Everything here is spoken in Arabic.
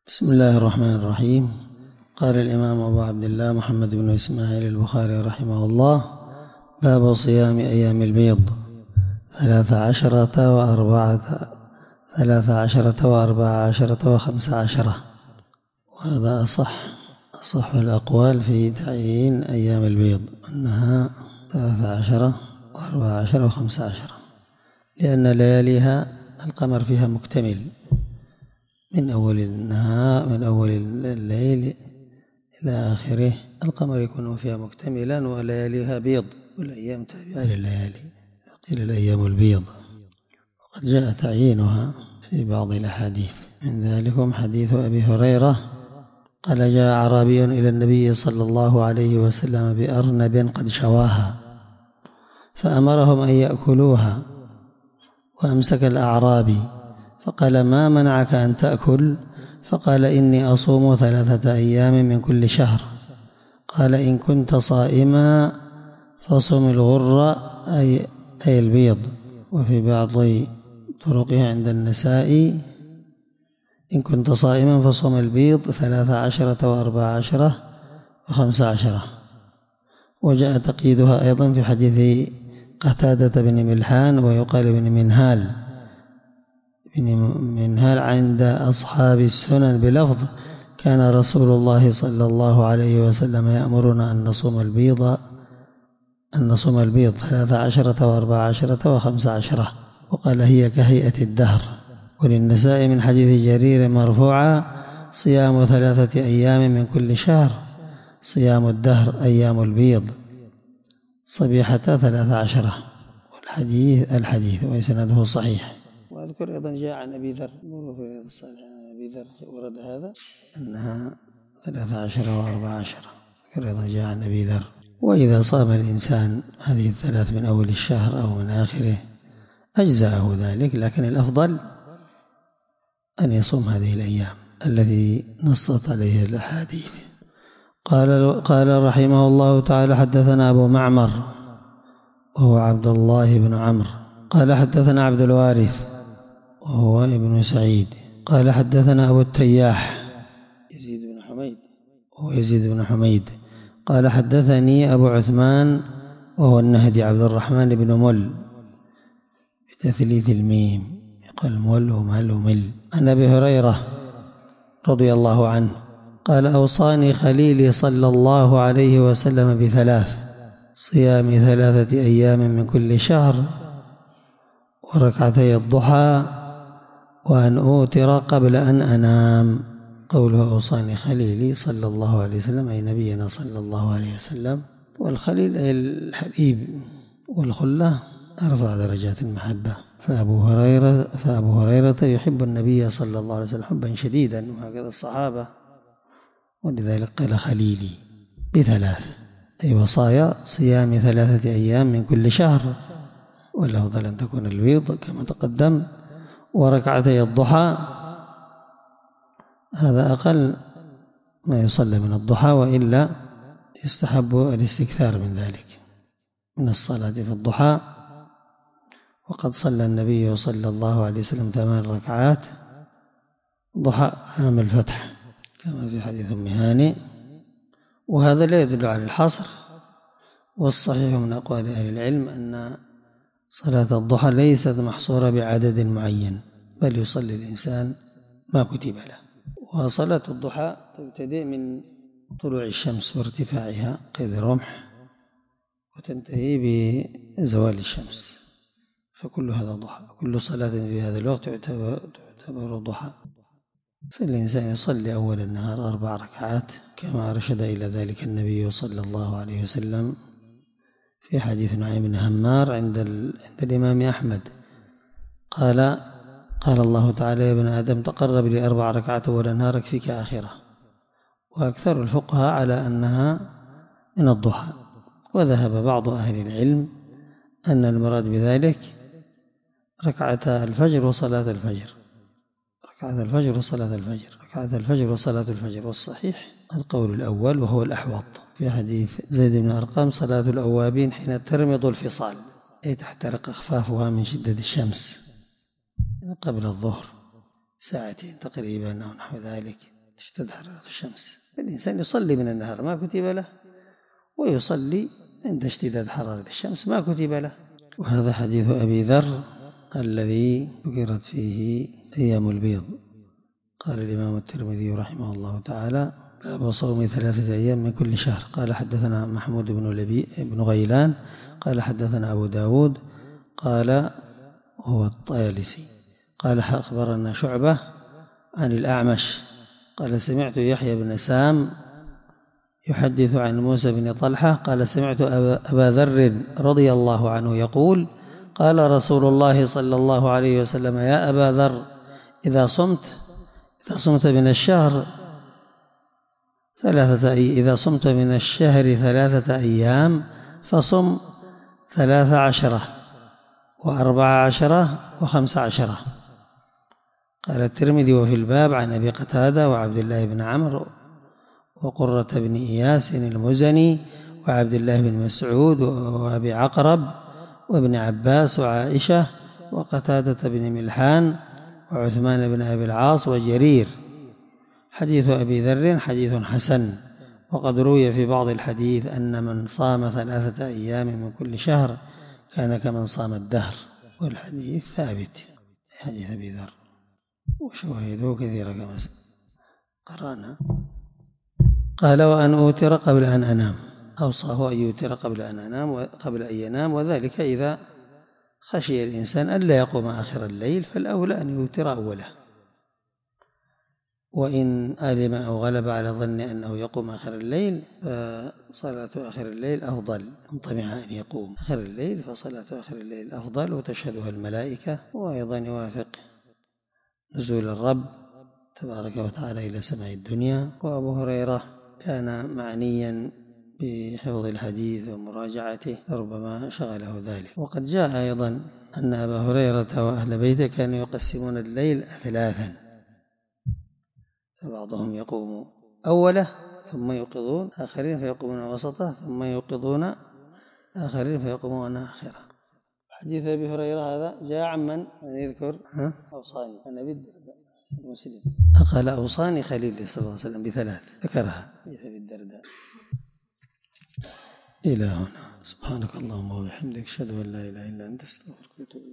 بسم الله الرحمن الرحيم. قال الإمام أبو عبد الله محمد بن إسماعيل البخاري رحمه الله: باب صيام أيام البيض 13 و14 و15. وهذا أصح الأقوال في تعيين أيام البيض أنها 13 و14 و15، لأن لياليها القمر فيها مكتمل من أول النهار، من أول الليل إلى آخره القمر يكون فيها مكتملا، ولياليها بيض والأيام تابعة لليالي، قيل الأيام البيض. وقد جاء تعيينها في بعض الأحاديث، من ذلكم حديث أبي هريرة قال: جاء أعرابي إلى النبي صلى الله عليه وسلم بأرنب قد شواها فأمرهم أن يأكلوها، وأمسك الأعرابي فقال: ما منعك أن تأكل؟ فقال: إني أصوم 3 أيام من كل شهر. قال: إن كنت صائما فصم الغر أي البيض. وفي بعض طرقها عند النسائي: إن كنت صائما فصم البيض 13 و14 و15. وجاء تقييدها أيضا في حديث قتادة بن ملحان ويقال بن منهال عند أصحاب السنن بلفظ: كان رسول الله صلى الله عليه وسلم يأمرنا أن نصوم البيض 13 و14 و15. وقال: هي كهيئة الدهر. وللنساء من حديث جرير مرفوعا: صيام 3 أيام من كل شهر صيام الدهر أيام البيض صبيحة 13. والحديث وإسناده صحيح. وأذكر أيضا جاء عن أبي ذر ورد هذا أنها 13 و14. أذكر أيضا جاء عن أبي ذر. وإذا صام الإنسان هذه الثلاث من أول الشهر أو من آخره أجزأه ذلك، لكن الأفضل أن يصوم هذه الأيام التي نصت عليه الأحاديث. قال رحمه الله تعالى: حدثنا أبو معمر وهو عبد الله بن عمرو قال حدثنا عبد الوارث وهو ابن سعيد قال حدثنا أبو التياح يزيد بن حميد قال حدثني أبو عثمان وهو النهدي عبد الرحمن بن مل بتثليث الميم، يقال مل ومل ومل، عن أبي هريرة رضي الله عنه قال: أوصاني خليلي صلى الله عليه وسلم ب3: صيام 3 أيام من كل شهر، وركعتي الضحى، وأن أوتر قبل أن أنام. قوله أوصاني خليلي صلى الله عليه وسلم أي نبينا صلى الله عليه وسلم، والخليل أي الحبيب، والخلة أرفع درجات المحبة. فأبو هريرة يحب النبي صلى الله عليه وسلم حبا شديدا، وهكذا الصحابة، ولذلك قال خليلي ب3 أي وصايا صيام 3 أيام من كل شهر، والأفضل أن تكون البيض كما تقدم، وركعتي الضحى، هذا أقل ما يصلى من الضحى، وإلا يستحب الاستكثار من ذلك من الصلاة في الضحى. وقد صلى النبي صلى الله عليه وسلم 8 ركعات ضحى عام الفتح كما في حديث أم هاني، وهذا لا يدل على الحصر. والصحيح من أقوال أهل العلم أن صلاة الضحى ليست محصورة بعدد معين، بل يصلي الإنسان ما كتب له. وصلاة الضحى تبتدئ من طلوع الشمس وارتفاعها قيد رمح، وتنتهي بزوال الشمس، فكل هذا ضحى. كل صلاة في هذا الوقت تعتبر ضحى. فالإنسان يصلي أول النهار 4 ركعات كما أرشد إلى ذلك النبي صلى الله عليه وسلم في حديث نعيم بن همار عند الإمام أحمد قال الله تعالى: يا ابن آدم تقرب لي 4 ركعات أول النهار يكفيك آخرة. وأكثر الفقهاء على أنها من الضحى، وذهب بعض أهل العلم أن المراد بذلك ركعتا الفجر وصلاة الفجر، ركعة الفجر وصلاة الفجر، ركعة الفجر وصلاة الفجر. والصحيح القول الأول وهو الأحوط، في حديث زيد بن أرقام: صلاة الأوابين حين ترمض الفصال، أي تحترق أخفافها من شدة الشمس، قبل الظهر 2 ساعة تقريبا أو نحو ذلك. تشتد حرارة الشمس. الإنسان يصلي من النهار ما كتب له، ويصلي عند اشتداد حرارة الشمس ما كتب له. وهذا حديث أبي ذر الذي ذكرت فيه أيام البيض. قال الإمام الترمذي رحمه الله تعالى: باب صوم 3 أيام من كل شهر. قال حدثنا محمود بن غيلان قال حدثنا أبو داود قال هو الطيالسي قال أخبرنا شعبة عن الأعمش قال سمعت يحيى بن سام يحدث عن موسى بن طلحة قال سمعت أبا ذر رضي الله عنه يقول: قال رسول الله صلى الله عليه وسلم: يا أبا ذر، إذا صمت من الشهر 3 أيام فصم 13 و14 و15. قال الترمذي: وفي الباب عن أبي قتادة وعبد الله بن عمرو وقرة بن إياس المزني وعبد الله بن مسعود وأبي عقرب وابن عباس وعائشة وقتادة بن ملحان وعثمان بن أبي العاص وجرير. حديث أبي ذر حديث حسن. وقد روي في بعض الحديث أن من صام 3 أيام من كل شهر كان كمن صام الدهر، والحديث ثابت حديث أبي ذر وشواهده كثيرة كما قرأنا. قال: وأن أوتر قبل أن أنام. أوصاه أن يوتر قبل أن ينام، وذلك إذا خشي الإنسان ألا يقوم آخر الليل فالأولى أن يوتر أوله، وإن علم أو غلب على ظن أنه يقوم آخر الليل فصلاة آخر الليل أفضل. إن طمع أن يقوم آخر الليل فصلاة آخر الليل أفضل وتشهدها الملائكة، وأيضا يوافق نزول الرب تبارك وتعالى إلى سماء الدنيا. وأبو هريرة كان معنيا بحفظ الحديث ومراجعته ربما شغله ذلك. وقد جاء أيضا أن أبا هريرة وأهل بيته كانوا يقسمون الليل 3، فبعضهم يقوم أوله ثم يوقظون آخرين فيقومون وسطه ثم يوقظون آخرين فيقومون آخره. حديث أبي هريرة هذا جاء عمن يذكر أوصاني النبي مسلم قال: أوصاني خليل صلى الله عليه وسلم ب3 ذكرها حديث أبي الدرداء. إلى هنا. سبحانك اللهم وبحمدك أشهد أن لا إله إلا أنت أستغفرك وأتوب إليك.